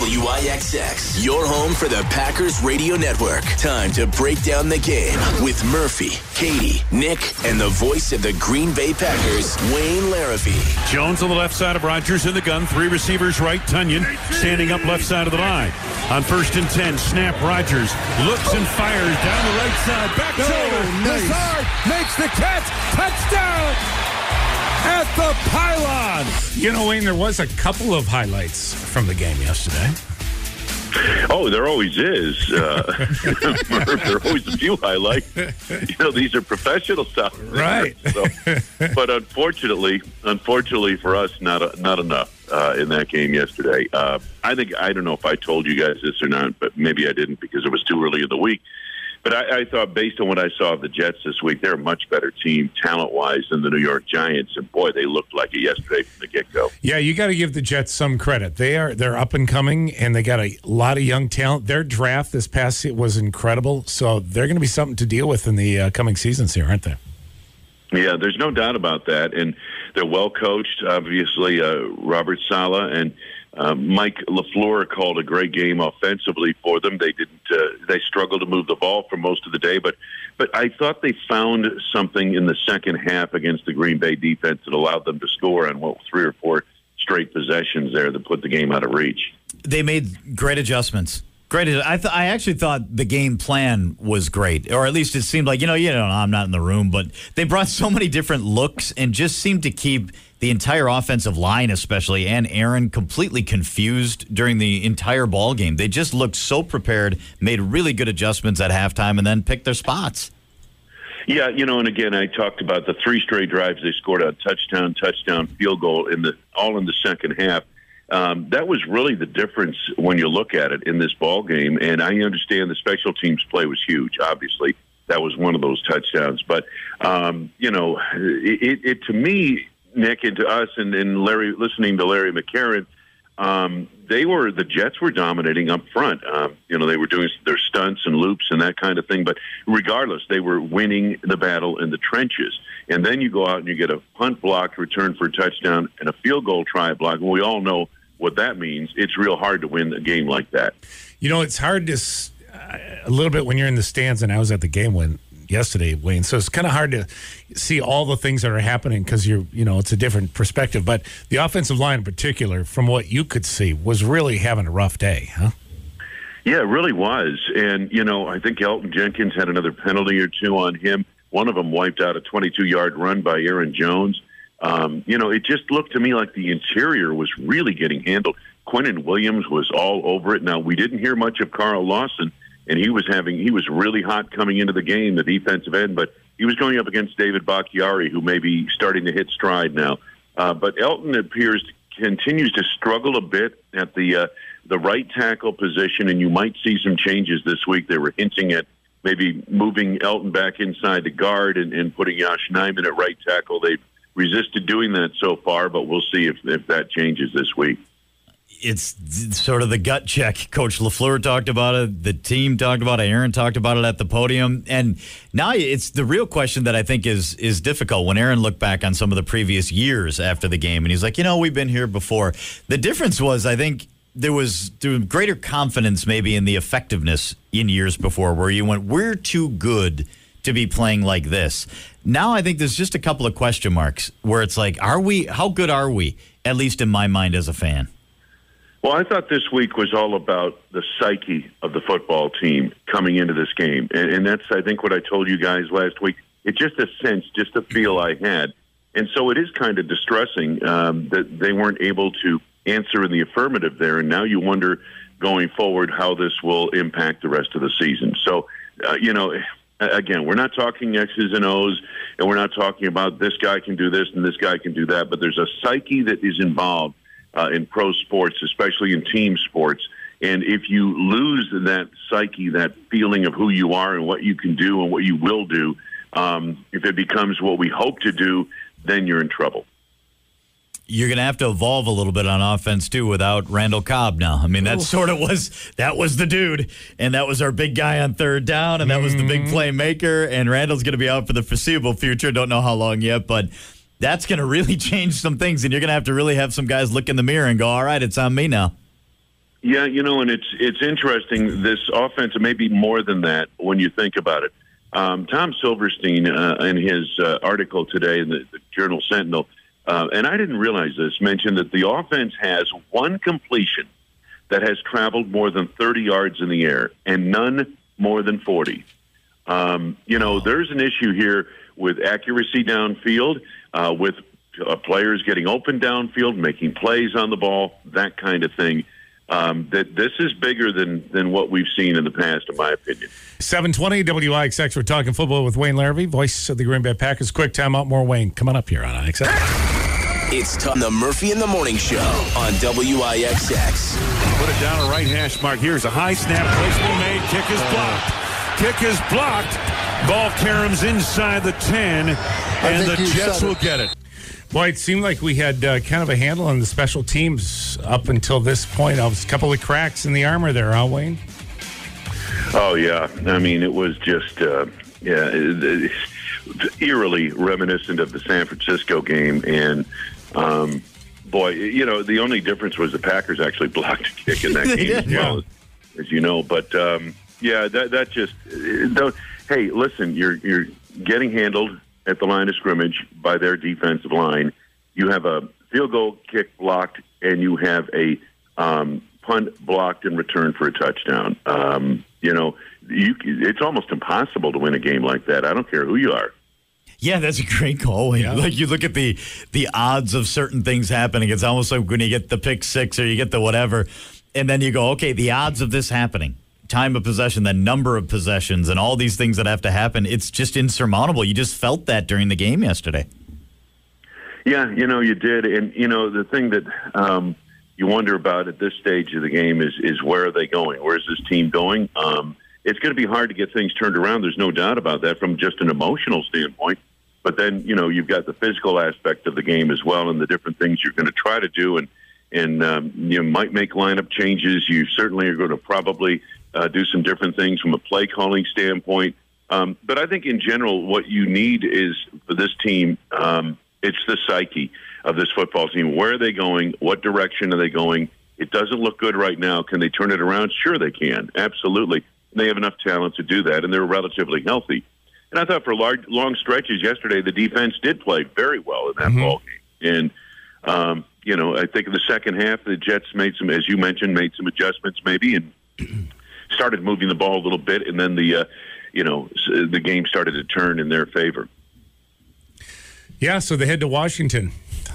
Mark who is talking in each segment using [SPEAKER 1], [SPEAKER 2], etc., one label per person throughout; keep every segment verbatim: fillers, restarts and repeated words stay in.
[SPEAKER 1] W I X X, your home for the Packers Radio Network. Time to break down the game with Murphy, Katie, Nick, and the voice of the Green Bay Packers, Wayne Larrivee.
[SPEAKER 2] Jones on the left side of Rodgers in the gun. Three receivers right. Tunyon standing up left side of the line. On first and ten, snap. Rodgers looks and fires down the right side. Back
[SPEAKER 3] oh,
[SPEAKER 2] shoulder.
[SPEAKER 3] Nice.
[SPEAKER 2] Lazard makes the catch. Touchdown at the pylon.
[SPEAKER 4] You know, Wayne, there was a couple of highlights from the game yesterday.
[SPEAKER 5] Oh, there always is. Uh, there are always a few highlights. You know, these are professional stuff,
[SPEAKER 4] right?
[SPEAKER 5] So, but unfortunately, unfortunately for us, not not enough uh, in that game yesterday. Uh, I think I don't know if I told you guys this or not, but maybe I didn't because it was too early in the week. But I, I thought, based on what I saw of the Jets this week, they're a much better team talent-wise than the New York Giants. And, boy, they looked like it yesterday from the get-go.
[SPEAKER 4] Yeah, you got to give the Jets some credit. They are, they're up and coming, and they got a lot of young talent. Their draft this past season was incredible. So they're going to be something to deal with in the uh, coming seasons here, aren't they?
[SPEAKER 5] Yeah, there's no doubt about that. And they're well-coached, obviously, uh, Robert Saleh and Uh, Mike LaFleur called a great game offensively for them. They didn't. Uh, they struggled to move the ball for most of the day, but but I thought they found something in the second half against the Green Bay defense that allowed them to score on what three or four straight possessions there that put the game out of reach.
[SPEAKER 6] They made great adjustments. Great. I th- I actually thought the game plan was great, or at least it seemed like, you know, you know, I'm not in the room, but they brought so many different looks and just seemed to keep the entire offensive line, especially, and Aaron, completely confused during the entire ball game. They just looked so prepared, made really good adjustments at halftime, and then picked their spots.
[SPEAKER 5] Yeah, you know, and again, I talked about the three straight drives they scored a touchdown, touchdown, field goal in the all in the second half. Um, that was really the difference when you look at it in this ball game. And I understand the special teams play was huge. Obviously, that was one of those touchdowns. But um, you know, it, it to me, Nick, and to us, and, and Larry, listening to Larry McCarron, um, they were the Jets were dominating up front. Um, you know, they were doing their stunts and loops and that kind of thing. But regardless, they were winning the battle in the trenches. And then you go out and you get a punt block return for a touchdown and a field goal try block. And we all know what that means. It's real hard to win a game like that.
[SPEAKER 4] You know, it's hard to uh, a little bit when you're in the stands, and I was at the game when yesterday, Wayne. So it's kind of hard to see all the things that are happening because you're, you know, it's a different perspective. But the offensive line in particular, from what you could see, was really having a rough day, huh?
[SPEAKER 5] Yeah, it really was. And, you know, I think Elton Jenkins had another penalty or two on him. One of them wiped out a twenty-two-yard run by Aaron Jones. Um, you know, it just looked to me like the interior was really getting handled. Quinnen Williams was all over it. Now, we didn't hear much of Carl Lawson, and he was having he was really hot coming into the game, the defensive end, but he was going up against David Bakhtiari, who may be starting to hit stride now. Uh, but Elton appears to, continues to struggle a bit at the uh, the right tackle position, and you might see some changes this week. They were hinting at maybe moving Elton back inside the guard and, and putting Josh Nijman at right tackle. They've resisted doing that so far, but we'll see if, if that changes this week.
[SPEAKER 6] It's sort of the gut check. Coach LaFleur talked about it. The team talked about it. Aaron talked about it at the podium. And now it's the real question that I think is is difficult when Aaron looked back on some of the previous years after the game. And he's like, you know, we've been here before. The difference was, I think, there was, there was greater confidence maybe in the effectiveness in years before where you went, we're too good to be playing like this. Now I think there's just a couple of question marks where it's like, are we, how good are we, at least in my mind as a fan?
[SPEAKER 5] Well, I thought this week was all about the psyche of the football team coming into this game. And, and that's, I think, what I told you guys last week. It's just a sense, just a feel I had. And so it is kind of distressing um, that they weren't able to answer in the affirmative there. And now you wonder going forward how this will impact the rest of the season. So, uh, you know, again, we're not talking X's and O's, and we're not talking about this guy can do this and this guy can do that. But there's a psyche that is involved Uh, in pro sports, especially in team sports. And if you lose that psyche, that feeling of who you are and what you can do and what you will do, um, if it becomes what we hope to do, then you're in trouble.
[SPEAKER 6] You're going to have to evolve a little bit on offense, too, without Randall Cobb now. I mean, that sort of was, that was the dude, and that was our big guy on third down, and that was the big playmaker, and Randall's going to be out for the foreseeable future. Don't know how long yet, but that's going to really change some things, and you're going to have to really have some guys look in the mirror and go, all right, it's on me now.
[SPEAKER 5] Yeah, you know, and it's it's interesting. This offense, maybe more than that when you think about it. Um, Tom Silverstein, uh, in his uh, article today in the, the Journal Sentinel, uh, and I didn't realize this, mentioned that the offense has one completion that has traveled more than thirty yards in the air and none more than forty. Um, you know, there's an issue here with accuracy downfield, uh, with uh, players getting open downfield, making plays on the ball, that kind of thing. Um, that this is bigger than than what we've seen in the past, in my opinion.
[SPEAKER 4] seven twenty W I X X. We're talking football with Wayne Larrivee, voice of the Green Bay Packers. Quick timeout. More Wayne coming up here on I X X.
[SPEAKER 1] It's time the Murphy in the Morning Show on W I X X.
[SPEAKER 2] Put it down a right hash mark. Here's a high snap. Placement made. Kick is blocked. Kick is blocked. Ball caroms inside the ten, and the Jets will get it.
[SPEAKER 4] Boy, it seemed like we had uh, kind of a handle on the special teams up until this point. I was a couple of cracks in the armor there, huh, Wayne?
[SPEAKER 5] Oh, yeah. I mean, it was just, uh, yeah, it, it's eerily reminiscent of the San Francisco game. And, um, boy, you know, the only difference was the Packers actually blocked a kick in that game as well, yeah. as you know. But, um, yeah, that that just uh, – hey, listen, you're you're getting handled at the line of scrimmage by their defensive line. You have a field goal kick blocked, and you have a um, punt blocked in return for a touchdown. Um, you know, you, it's almost impossible to win a game like that. I don't care who you are.
[SPEAKER 6] Yeah, that's a great call. Yeah. Like you look at the the odds of certain things happening. It's almost like when you get the pick six or you get the whatever, and then you go, okay, the odds of this happening. Time of possession, the number of possessions, and all these things that have to happen, it's just insurmountable. You just felt that during the game yesterday.
[SPEAKER 5] Yeah, you know, you did. And, you know, the thing that um, you wonder about at this stage of the game is is where are they going? Where's this team going? Um, it's going to be hard to get things turned around. There's no doubt about that from just an emotional standpoint. But then, you know, you've got the physical aspect of the game as well and the different things you're going to try to do. And, and um, you might make lineup changes. You certainly are going to probably uh, do some different things from a play calling standpoint. Um, but I think in general, what you need is for this team, um, it's the psyche of this football team. Where are they going? What direction are they going? It doesn't look good right now. Can they turn it around? Sure they can. Absolutely. They have enough talent to do that, and they're relatively healthy. And I thought for large, long stretches yesterday, the defense did play very well in that mm-hmm. ball game. And, um, you know, I think in the second half, the Jets made some, as you mentioned, made some adjustments maybe and started moving the ball a little bit. And then the, uh, you know, the game started to turn in their favor.
[SPEAKER 4] Yeah, so they head to Washington.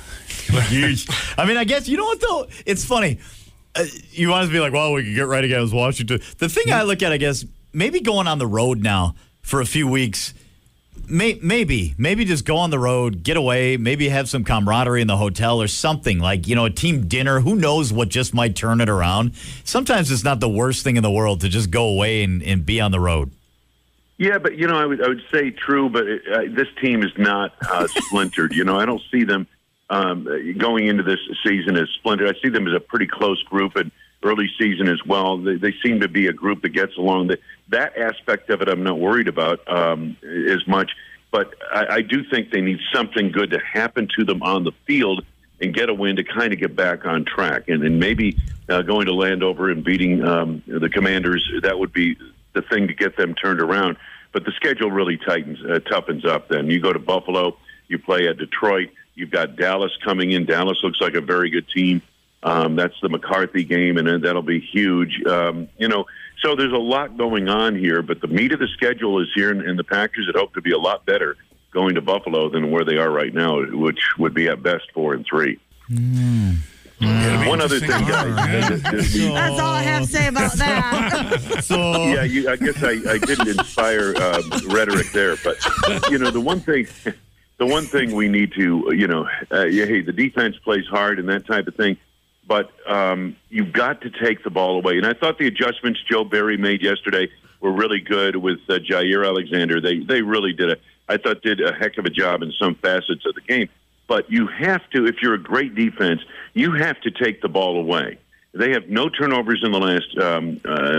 [SPEAKER 6] Huge. I mean, I guess, you know what, though? It's funny. Uh, you want to be like, well, we can get right against Washington. The thing I look at, I guess, maybe going on the road now for a few weeks, may, maybe, maybe just go on the road, get away, maybe have some camaraderie in the hotel or something, like, you know, a team dinner. Who knows what just might turn it around? Sometimes it's not the worst thing in the world to just go away and, and be on the road.
[SPEAKER 5] Yeah, but, you know, I would, I would say true, but it, uh, this team is not uh, splintered. You know, I don't see them um, going into this season as splintered. I see them as a pretty close group and early season as well. They, they seem to be a group that gets along. That, that aspect of it I'm not worried about um, as much, but I, I do think they need something good to happen to them on the field and get a win to kind of get back on track. And, and maybe uh, going to Landover and beating um, the Commanders, that would be the thing to get them turned around. But the schedule really tightens, uh, toughens up then. You go to Buffalo, you play at Detroit, you've got Dallas coming in. Dallas looks like a very good team. Um, that's the McCarthy game, and that'll be huge. Um, you know, so there's a lot going on here, but the meat of the schedule is here, and, and the Packers had hoped to be a lot better going to Buffalo than where they are right now, which would be at best four and three.
[SPEAKER 6] Mm.
[SPEAKER 5] Mm. One other thing, guys.
[SPEAKER 3] That's all I have to say about that.
[SPEAKER 5] so, yeah, you, I guess I, I didn't inspire uh, rhetoric there, but you know, the one thing, the one thing we need to, you know, uh, hey, the defense plays hard and that type of thing, but um, you've got to take the ball away. And I thought the adjustments Joe Barry made yesterday were really good with uh, Jair Alexander. They they really did a, I thought did a heck of a job in some facets of the game. But you have to, if you're a great defense, you have to take the ball away. They have no turnovers in the last um,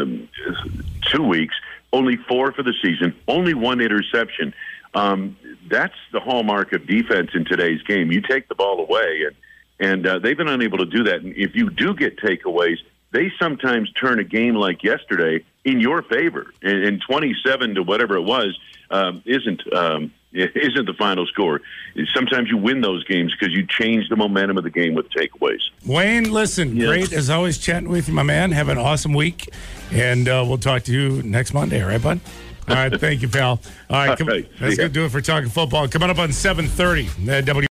[SPEAKER 5] uh, two weeks, only four for the season, only one interception. Um, that's the hallmark of defense in today's game. You take the ball away, and, and uh, they've been unable to do that. And if you do get takeaways, they sometimes turn a game like yesterday in your favor. And, and twenty-seven to whatever it was um, isn't um, isn't the final score. Sometimes you win those games because you change the momentum of the game with takeaways.
[SPEAKER 4] Wayne, listen, yeah. great as always chatting with you, my man. Have an awesome week, and uh, we'll talk to you next Monday. All right, bud? All right, thank you, pal. All right, come,
[SPEAKER 5] All right.
[SPEAKER 4] that's
[SPEAKER 5] Yeah.
[SPEAKER 4] going to do it for Talking Football. Coming up on seven thirty, uh, W.